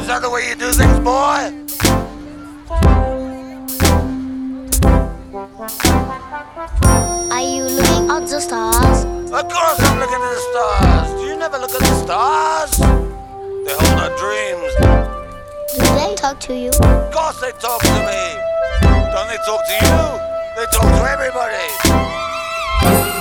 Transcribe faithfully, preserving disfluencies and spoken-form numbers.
that the way you do things, boy? Are you looking at the stars? Of course I'm looking at the stars. Do you never look at the stars? They hold our dreams. Do they talk to you? Of course they talk to me. Don't they talk to you? They talk to everybody.